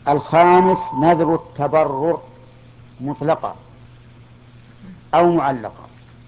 الخامس نذر التبرر مطلقا أو معلقا.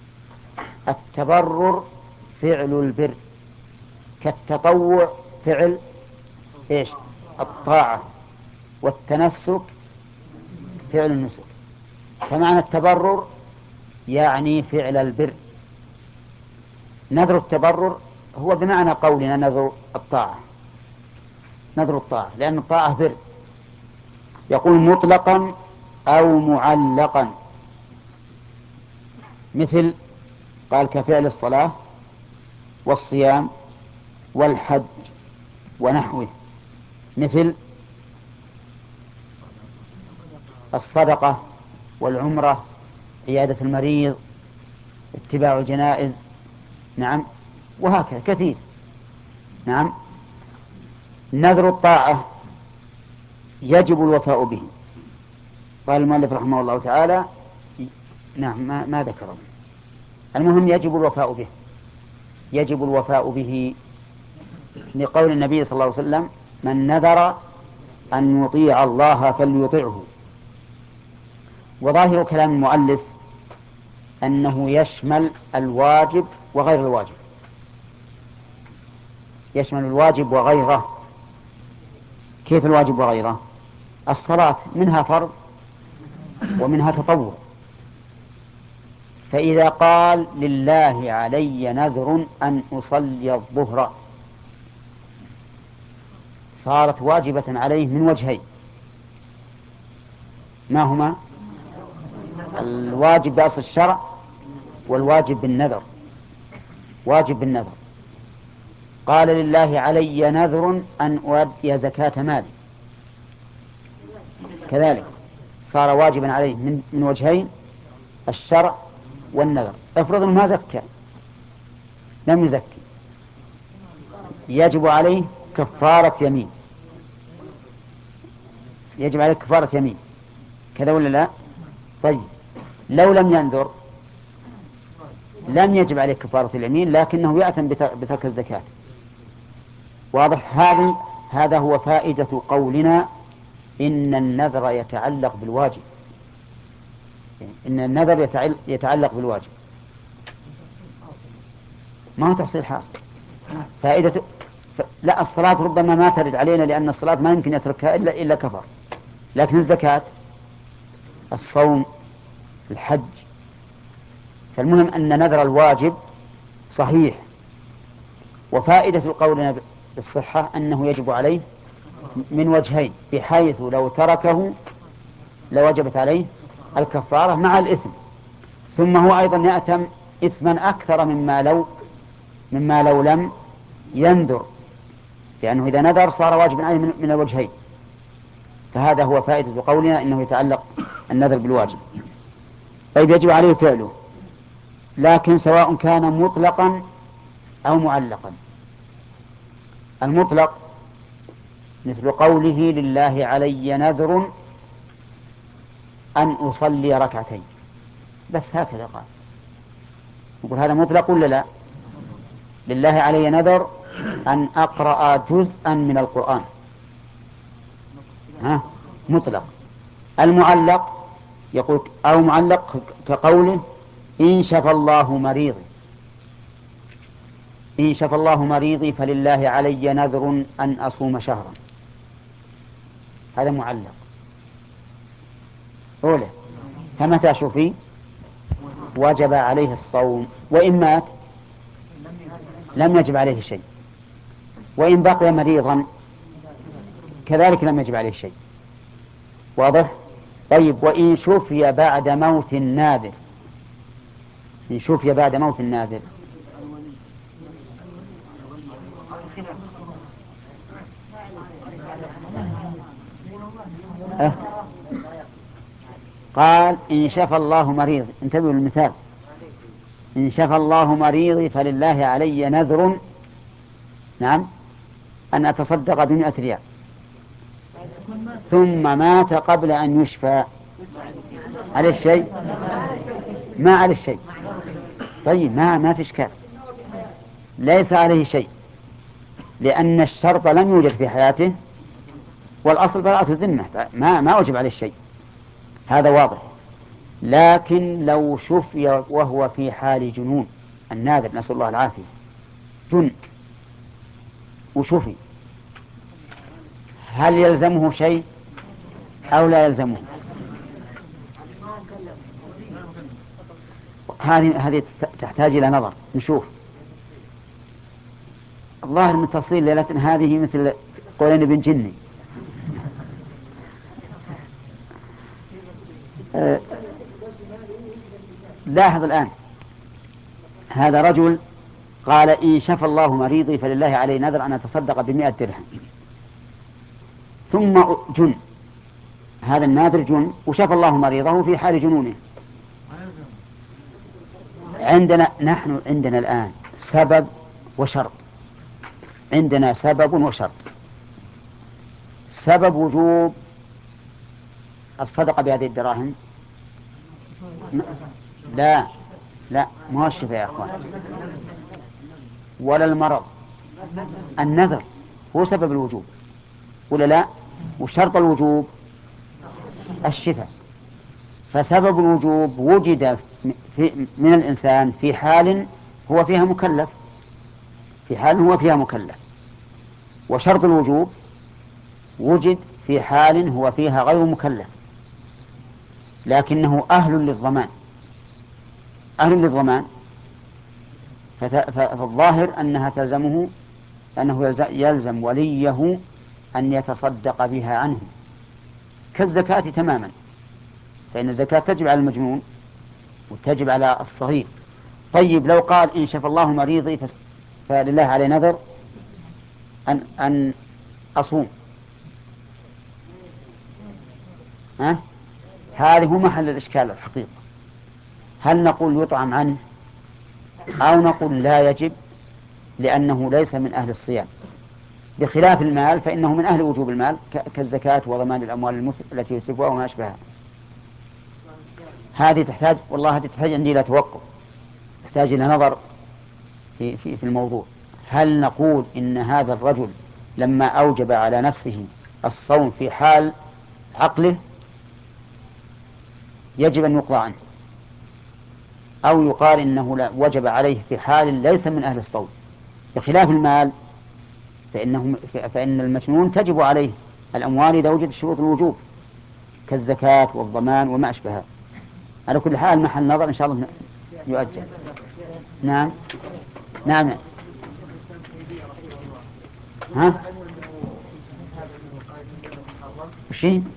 التبرر فعل البر، كالتطوع فعل إيش؟ الطاعة، والتنسك فعل النسك. فمعنى التبرر يعني فعل البر. نذر التبرر هو بمعنى قولنا نذر الطاعة، نذر الطاعة، لأن الطاعة بر. يقول مطلقا أو معلقا، مثل قال كفعل الصلاة والصيام والحج ونحوه، مثل الصدقة والعمرة، عيادة المريض، اتباع الجنائز، نعم، وهكذا كثير. نعم. نذر الطاعة يجب الوفاء به. قال المؤلف رحمه الله تعالى نعم ما ذكره. المهم يجب الوفاء به، يجب الوفاء به لقول النبي صلى الله عليه وسلم من نذر أن يطيع الله فليطعه. وظاهر كلام المؤلف أنه يشمل الواجب وغير الواجب، يشمل الواجب وغيره. كيف الواجب وغيره؟ الصلاة منها فرض ومنها تطوع. فإذا قال لله علي نذر أن أصلي الظهر صارت واجبة عليه من وجهين. ما هما؟ الواجب بأصل الشرع والواجب بالنذر. واجب بالنذر قال لله علي نذر أن أؤدي زكاة مالي، كذلك صار واجبا عليه من وجهين، الشرع والنذر. افرض ما زكى، لم يزكي، يجب عليه كفارة يمين، يجب عليه كفارة يمين، كذا ولا لا؟ طيب لو لم ينذر لم يجب عليه كفارة اليمين، لكنه يأثم بترك الزكاة. واضح؟ هذا هو فائدة قولنا إن النذر يتعلق بالواجب، إن النذر يتعلق بالواجب، ما هو تحصيل حاصل. فائدة لا، الصلاة ربما ما ترد علينا لأن الصلاة ما يمكن يتركها إلا كفر، لكن الزكاة، الصوم، الحج. فالمهم أن نذر الواجب صحيح. وفائدة قولنا بالصحة أنه يجب عليه من وجهين، بحيث لو تركه لوجبت عليه الكفارة مع الإثم، ثم هو أيضا يأثم إثما أكثر مما لو لم ينذر، لأنه إذا نذر صار واجبا عليه من الوجهين. فهذا هو فائدة قولنا إنه يتعلق النذر بالواجب. طيب يجب عليه فعله، لكن سواء كان مطلقا أو معلقا. المطلق مثل قوله لله علي نذر أن أصلي ركعتين، بس هكذا قال، نقول هذا مطلق ولا لا؟ لله علي نذر أن أقرأ جزءا من القرآن، مطلق. المعلق يقول أو معلق كقوله إن شفى الله مريضي، إن شفى الله مريضي فلله علي نذر أن أصوم شهرا، هذا معلق. أولى فمتى شفي وجب عليه الصوم، وإن مات لم يجب عليه شيء، وإن بقي مريضا كذلك لم يجب عليه شيء. واضح؟ طيب وإن شفي بعد موت الناذر، إن شفي بعد موت الناذر قال إن شفى الله مريض، انتبهوا للمثال، إن شفى الله مريضي فلله علي نذر، نعم، أن أتصدق ب100 ريال، ثم مات قبل أن يشفى، على الشيء؟ ما على الشيء. طيب ما في إشكال، ليس عليه شيء، لأن الشرط لم يوجد في حياته والأصل براءة الذمة، ما وجب عليه شيء، هذا واضح. لكن لو شفي وهو في حال جنون، الناذر نسأل الله العافية، جن وشفي، هل يلزمه شيء أو لا يلزمه؟ هذه تحتاج إلى نظر، نشوف. الظاهر من تفصيل، لكن هذه مثل قولين ابن جني. لاحظ الآن، هذا رجل قال إن شفى الله مريضي فلله علي نذر أن أتصدق ب100 درهم، ثم جن، هذا الناذر جن وشفى الله مريضه في حال جنونه. نحن عندنا الآن سبب وشرط، عندنا سبب وشرط. سبب وجوب الصدقة بهذه الدراهم، لا لا، ما هو الشفاء يا أخوان، ولا المرض، النذر هو سبب الوجوب ولا لا؟ وشرط الوجوب الشفاء. فسبب الوجوب وجد من الإنسان في حال هو فيها مكلف، في حال هو فيها مكلف. وشرط الوجوب وجد في حال هو فيها غير مكلف لكنه أهل للضمان، أهل للضمان. فالظاهر أنها تلزمه، أنه يلزم وليه أن يتصدق بها عنه كالزكاة تماما، فإن الزكاة تجب على المجنون وتجب على الصغير. طيب لو قال إن شفى الله مريضي فلله علي نذر أن أصوم، هذه هو محل الإشكال الحقيقة. هل نقول يطعم عنه أو نقول لا يجب لأنه ليس من أهل الصيام، بخلاف المال فإنه من أهل وجوب المال كالزكاة وضمان الأموال التي يتركها وما أشبهها. هذه تحتاج، والله هذه تحتاج عندي إلى توقف، تحتاج إلى نظر في الموضوع. هل نقول إن هذا الرجل لما أوجب على نفسه الصوم في حال عقله يجب أن يقضى عنه، أو يقال إنه لا وجب عليه في حال ليس من أهل الصوم، بخلاف المال فإن المجنون تجب عليه الأموال إذا وجد شروط الوجوب كالزكاة والضمان وما أشبهها. على كل حال محل نظر إن شاء الله يؤجل. نعم نعم, نعم. ها وشي